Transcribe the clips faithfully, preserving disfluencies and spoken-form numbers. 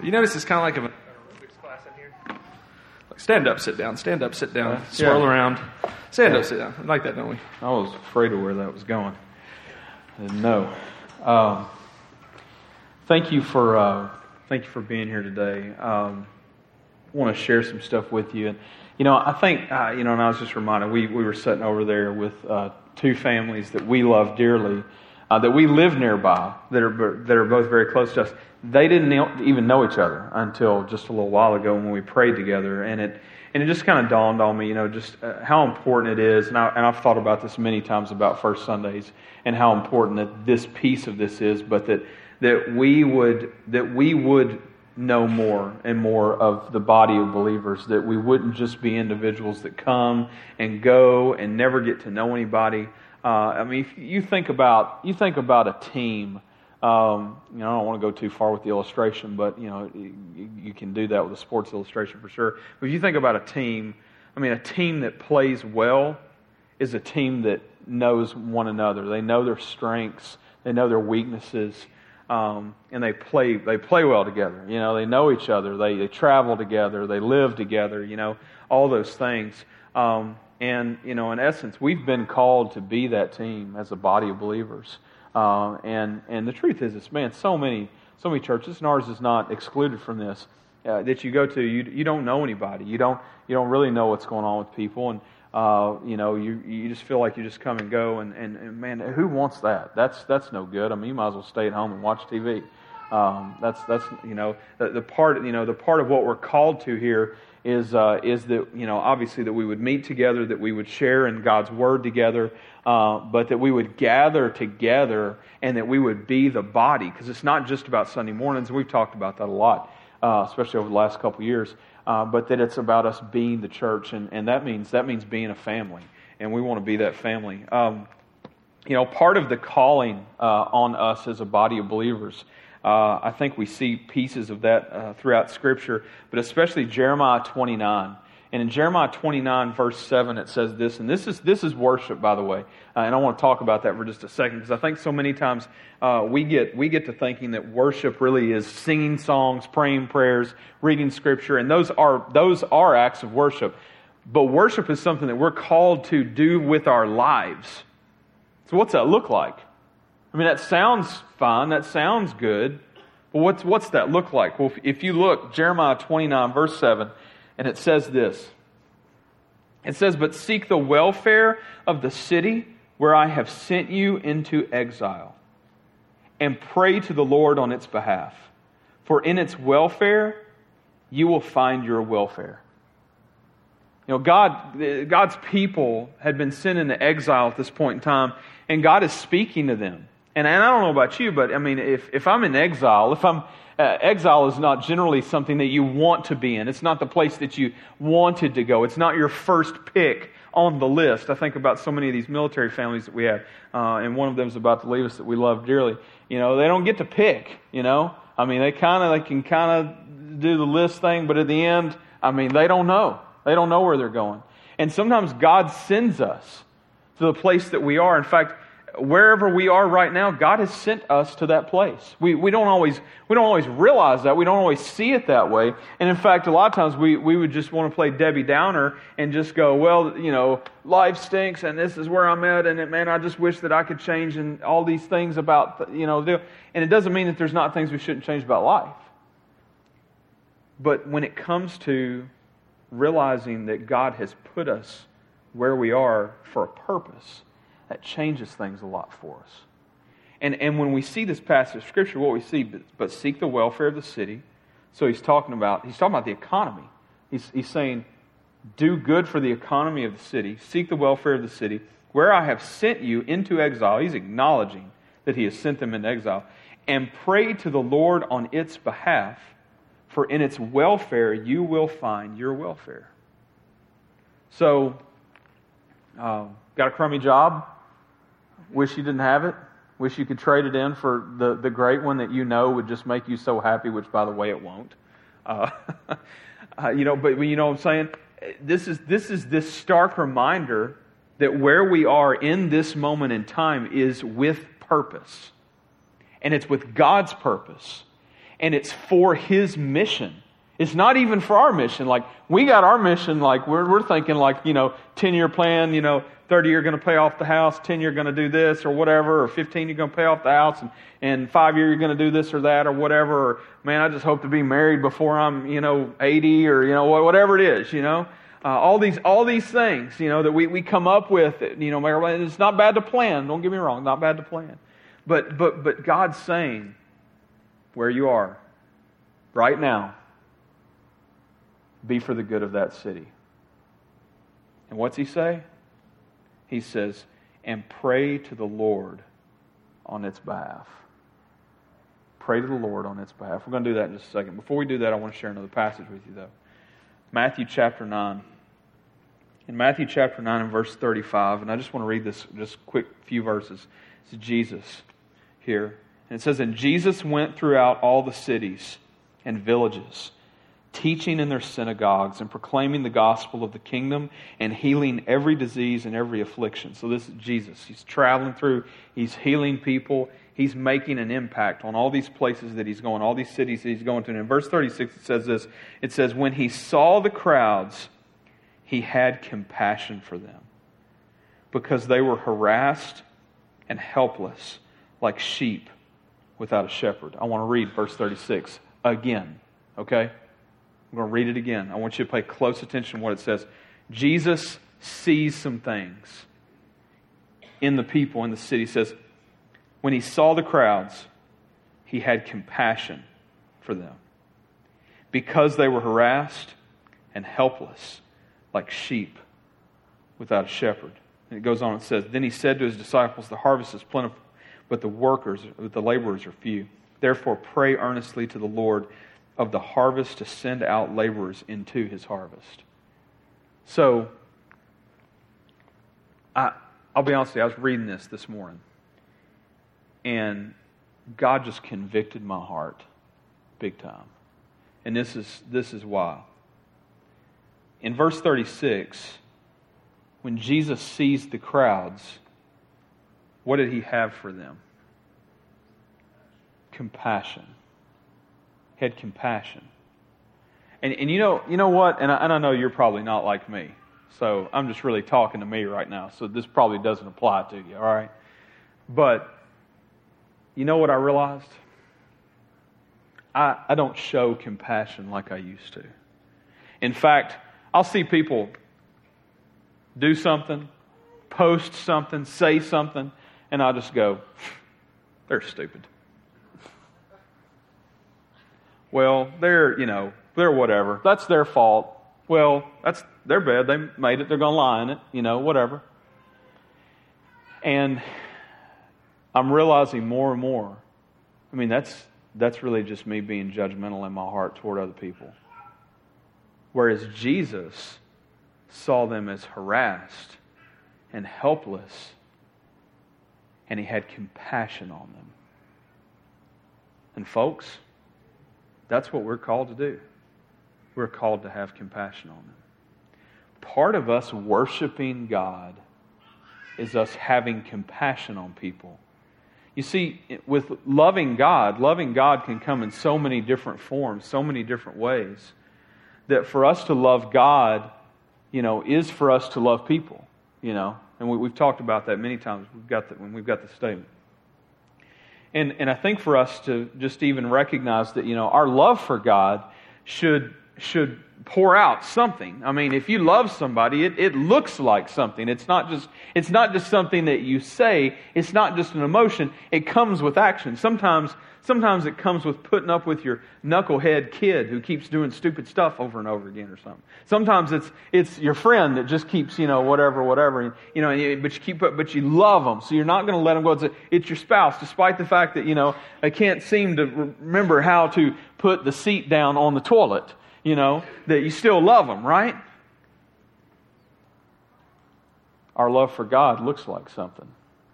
You notice it's kind of like an aerobics class in here? Like stand up, sit down, stand up, sit down, Uh, swirl yeah. around, stand up, sit down. We like that, don't we? I was afraid of where that was going. I didn't know. Um, thank you for uh, thank you for being here today. Um, I want to share some stuff with you. And, you know, I think, uh, you know, and I was just reminded, we, we were sitting over there with uh, two families that we love dearly, uh, that we live nearby, that are that are both very close to us. They didn't even know each other until just a little while ago when we prayed together, and it and it just kind of dawned on me, you know, just uh, how important it is, and, I, and I've thought about this many times about First Sundays, and how important that this piece of this is, but that that we would that we would know more and more of the body of believers, that we wouldn't just be individuals that come and go and never get to know anybody. Uh, I mean, if you think about you think about a team. Um, you know, I don't want to go too far with the illustration, but you know, you, you can do that with a sports illustration for sure. But if you think about a team, I mean, a team that plays well is a team that knows one another. They know their strengths, they know their weaknesses, um, and they play they play well together. You know, they know each other. They they travel together. They live together. You know, all those things. Um, and you know, in essence, we've been called to be that team as a body of believers. Uh, and and the truth is, it's man, so many so many churches, and ours is not excluded from this, uh, that you go to, you you don't know anybody, you don't you don't really know what's going on with people, and uh, you know you you just feel like you just come and go, and, and, and man, who wants that? That's that's no good. I mean, you might as well stay at home and watch T V. Um, that's that's you know the, the part you know the part of what we're called to here is uh, is that you know obviously that we would meet together, that we would share in God's Word together, uh, but that we would gather together and that we would be the body, because it's not just about Sunday mornings. We've talked about that a lot, uh, especially over the last couple of years. Uh, but that it's about us being the church, and, and that means that means being a family, and we want to be that family. Um, you know, part of the calling uh, on us as a body of believers. Uh, I think we see pieces of that uh, throughout Scripture, but especially Jeremiah twenty-nine. And in Jeremiah twenty-nine, verse seven, it says this, and this is this is worship, by the way. Uh, and I want to talk about that for just a second, because I think so many times uh, we get we get to thinking that worship really is singing songs, praying prayers, reading Scripture, and those are those are acts of worship. But worship is something that we're called to do with our lives. So what's that look like? I mean, that sounds fine, that sounds good, but what's, what's that look like? Well, if, if you look, Jeremiah twenty-nine, verse seven, and it says this. It says, "But seek the welfare of the city where I have sent you into exile, and pray to the Lord on its behalf. For in its welfare you will find your welfare." You know, God, God's people had been sent into exile at this point in time, and God is speaking to them. And, and I don't know about you, but I mean, if, if I'm in exile, if I'm uh, exile is not generally something that you want to be in. It's not the place that you wanted to go. It's not your first pick on the list. I think about so many of these military families that we have, uh, and one of them is about to leave us that we love dearly. You know, they don't get to pick. You know, I mean, they kind of they can kind of do the list thing, but at the end, I mean, they don't know. They don't know where they're going. And sometimes God sends us to the place that we are. In fact, wherever we are right now, God has sent us to that place. We we don't always we don't always realize that. We don't always see it that way. And in fact, a lot of times we, we would just want to play Debbie Downer and just go, well, you know, life stinks and this is where I'm at, and man, I just wish that I could change and all these things about, you know, and it doesn't mean that there's not things we shouldn't change about life. But when it comes to realizing that God has put us where we are for a purpose, that changes things a lot for us. And and when we see this passage of Scripture, what we see, but, but seek the welfare of the city. So he's talking about, he's talking about the economy. He's, he's saying, do good for the economy of the city. Seek the welfare of the city. Where I have sent you into exile. He's acknowledging that he has sent them into exile. And pray to the Lord on its behalf. For in its welfare you will find your welfare. So, uh, got a crummy job? Wish you didn't have it? Wish you could trade it in for the, the great one that you know would just make you so happy, which, by the way, it won't. Uh, uh, you know, but you know what I'm saying? This is this is this stark reminder that where we are in this moment in time is with purpose. And it's with God's purpose. and it's for His mission. It's not even for our mission. Like, we got our mission, like, we're we're thinking, like, you know, ten-year plan, you know, thirty you're going to pay off the house, ten you're going to do this or whatever, or fifteen you're going to pay off the house, and, and five year you're going to do this or that or whatever, or, man, I just hope to be married before I'm, you know, eighty, or, you know, whatever it is, you know. Uh, all these all these things, you know, that we, we come up with, you know, it's not bad to plan, don't get me wrong, not bad to plan. But but but God's saying, where you are, right now, be for the good of that city. And what's He say? He says, and pray to the Lord on its behalf. Pray to the Lord on its behalf. We're going to do that in just a second. Before we do that, I want to share another passage with you, though. Matthew chapter nine. In Matthew chapter nine and verse thirty-five, and I just want to read this just quick few verses. It's Jesus here. And it says, and Jesus went throughout all the cities and villages, teaching in their synagogues and proclaiming the gospel of the kingdom and healing every disease and every affliction. So this is Jesus. He's traveling through, He's healing people, He's making an impact on all these places that He's going, all these cities that He's going to. And in verse thirty-six it says this, it says, when He saw the crowds, He had compassion for them, because they were harassed and helpless like sheep without a shepherd. I want to read verse thirty-six again, okay? I'm going to read it again. I want you to pay close attention to what it says. Jesus sees some things in the people in the city. He says, when He saw the crowds, He had compassion for them, because they were harassed and helpless like sheep without a shepherd. And it goes on and says, then He said to His disciples, the harvest is plentiful, but the workers, but the laborers are few. Therefore pray earnestly to the Lord of the harvest to send out laborers into His harvest. So, I, I'll be honest with you, I was reading this this morning, and God just convicted my heart big time. And this is this is why. In verse thirty-six, when Jesus sees the crowds, what did He have for them? Compassion. He had compassion. And and you know you know what? And I, and I know you're probably not like me. So I'm just really talking to me right now. So this probably doesn't apply to you, all right? But you know what I realized? I, I don't show compassion like I used to. In fact, I'll see people do something, post something, say something, and I'll just go, they're stupid. Well, they're, you know, they're whatever. That's their fault. Well, that's their bad. They made it. They're going to lie in it, you know, whatever. And I'm realizing more and more, I mean, that's that's really just me being judgmental in my heart toward other people. Whereas Jesus saw them as harassed and helpless, and He had compassion on them. And folks, that's what we're called to do. We're called to have compassion on them. Part of us worshiping God is us having compassion on people. You see, with loving God, loving God can come in so many different forms, so many different ways, that for us to love God, you know, is for us to love people, you know. And we, we've talked about that many times. We've got that when we've got the statement. And and I think for us to just even recognize that, you know, our love for God should should pour out something. I mean, if you love somebody, it, it looks like something. It's not just it's not just something that you say. It's not just an emotion. It comes with action. Sometimes sometimes it comes with putting up with your knucklehead kid who keeps doing stupid stuff over and over again or something. Sometimes it's it's your friend that just keeps, you know, whatever, whatever. And, you know, and you, but you keep but you love them, so you're not going to let them go. It's, a, it's your spouse, despite the fact that, you know, they can't seem to remember how to put the seat down on the toilet. You know, that you still love them, right? Our love for God looks like something.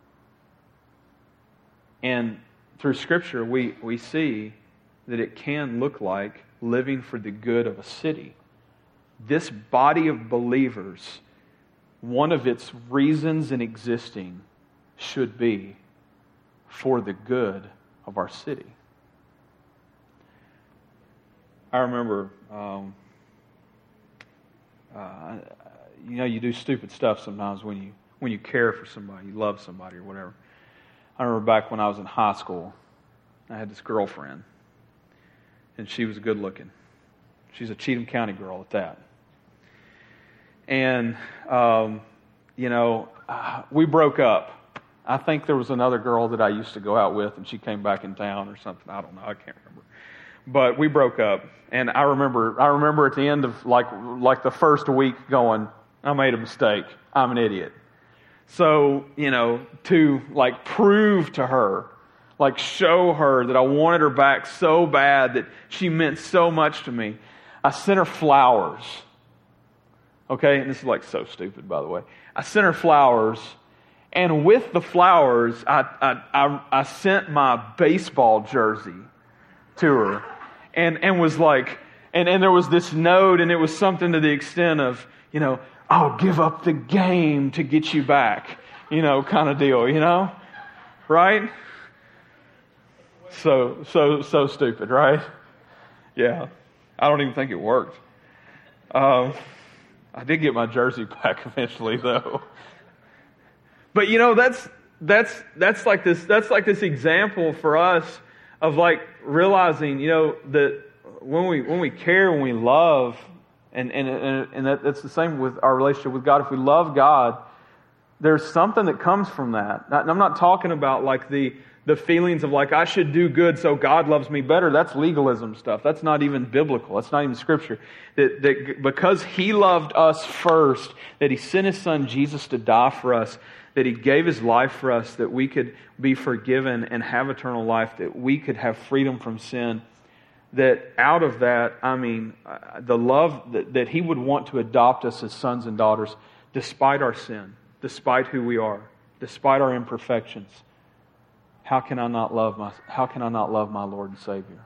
And through Scripture, we, we see that it can look like living for the good of a city. This body of believers, one of its reasons in existing should be for the good of our city. I remember, um, uh, you know, you do stupid stuff sometimes when you when you care for somebody, you love somebody or whatever. I remember back when I was in high school, I had this girlfriend, and she was good looking. She's a Cheatham County girl at that. And, um, you know, uh, we broke up. I think there was another girl that I used to go out with, and she came back in town or something. I don't know. I can't remember. But we broke up, and I remember. I remember at the end of like like the first week going, I made a mistake. I'm an idiot. So, you know, to like prove to her, like show her that I wanted her back so bad, that she meant so much to me, I sent her flowers. Okay, and this is like so stupid, by the way. I sent her flowers, and with the flowers, I I I, I sent my baseball jersey to her, and and was like, and and there was this note, and it was something to the extent of, you know, I'll give up the game to get you back, you know, kind of deal, you know, right? So so so stupid, right? Yeah, I don't even think it worked. Um. I did get my jersey back eventually, though. But you know, that's that's that's like this that's like this example for us of like realizing, you know, that when we when we care, when we love, and and and, and that, that's the same with our relationship with God. If we love God, there's something that comes from that. And I'm not talking about like the the feelings of like I should do good so God loves me better. That's legalism stuff. That's not even biblical. That's not even Scripture. That, that because He loved us first, that He sent His Son Jesus to die for us, that He gave His life for us, that we could be forgiven and have eternal life, that we could have freedom from sin. That out of that, I mean, the love that, that He would want to adopt us as sons and daughters, despite our sin, despite who we are, despite our imperfections. How can I not love my how can I not love my Lord and Savior?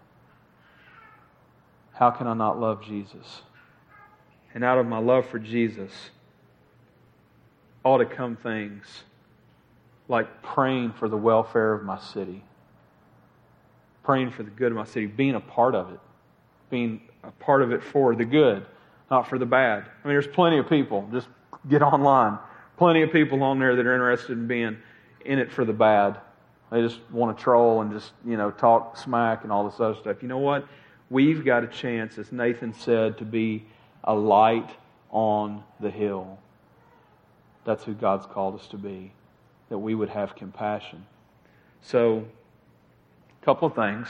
How can I not love Jesus? And out of my love for Jesus ought to come things like praying for the welfare of my city, praying for the good of my city, being a part of it, being a part of it for the good, not for the bad. I mean, there's plenty of people, just get online, plenty of people on there that are interested in being in it for the bad. They just want to troll and just, you know, talk smack and all this other stuff. You know what? We've got a chance, as Nathan said, to be a light on the hill. That's who God's called us to be, that we would have compassion. So, a couple of things.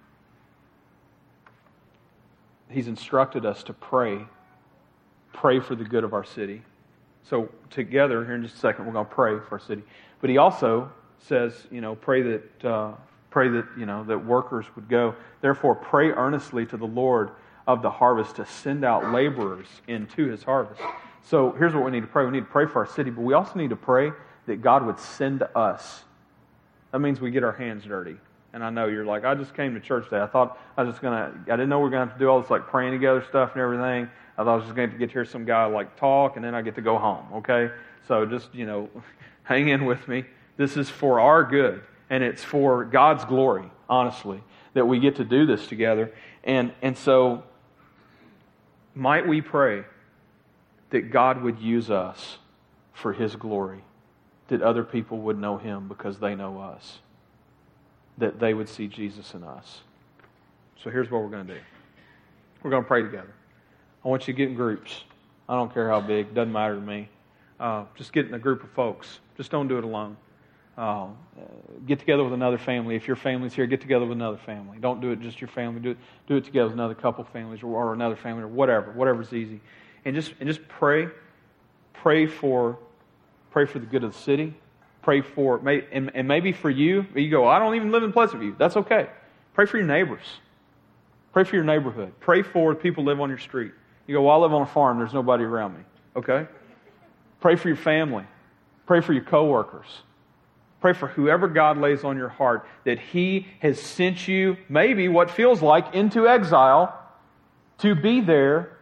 He's instructed us to pray. Pray for the good of our city. So, together, here in just a second, we're going to pray for our city. But he also says, you know, pray that uh, pray that you know that workers would go. Therefore, pray earnestly to the Lord of the harvest to send out laborers into His harvest. So here's what we need to pray. We need to pray for our city, but we also need to pray that God would send us. That means we get our hands dirty. And I know you're like, I just came to church today. I thought I was just gonna. I didn't know we were gonna have to do all this like praying together stuff and everything. I thought I was just going to get to hear some guy like talk, and then I get to go home. Okay, so just you know, hang in with me. This is for our good, and it's for God's glory, honestly, that we get to do this together. And and so, might we pray that God would use us for His glory, that other people would know Him because they know us, that they would see Jesus in us. So here's what we're going to do. We're going to pray together. I want you to get in groups. I don't care how big. Doesn't matter to me. Uh, just get in a group of folks. Just don't do it alone. Uh, get together with another family. If your family's here, get together with another family. Don't do it just your family. Do it, do it together with another couple families or, or another family or whatever. Whatever's easy. And just and just pray. Pray for pray for the good of the city. Pray for, and, and maybe for you, you go, I don't even live in Pleasant View. That's okay. Pray for your neighbors. Pray for your neighborhood. Pray for the people who live on your street. You go, well, I live on a farm. There's nobody around me. Okay? Pray for your family. Pray for your coworkers. Pray for whoever God lays on your heart, that He has sent you, maybe what feels like, into exile to be there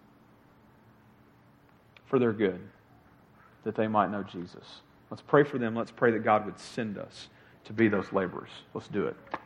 for their good, that they might know Jesus. Let's pray for them. Let's pray that God would send us to be those laborers. Let's do it.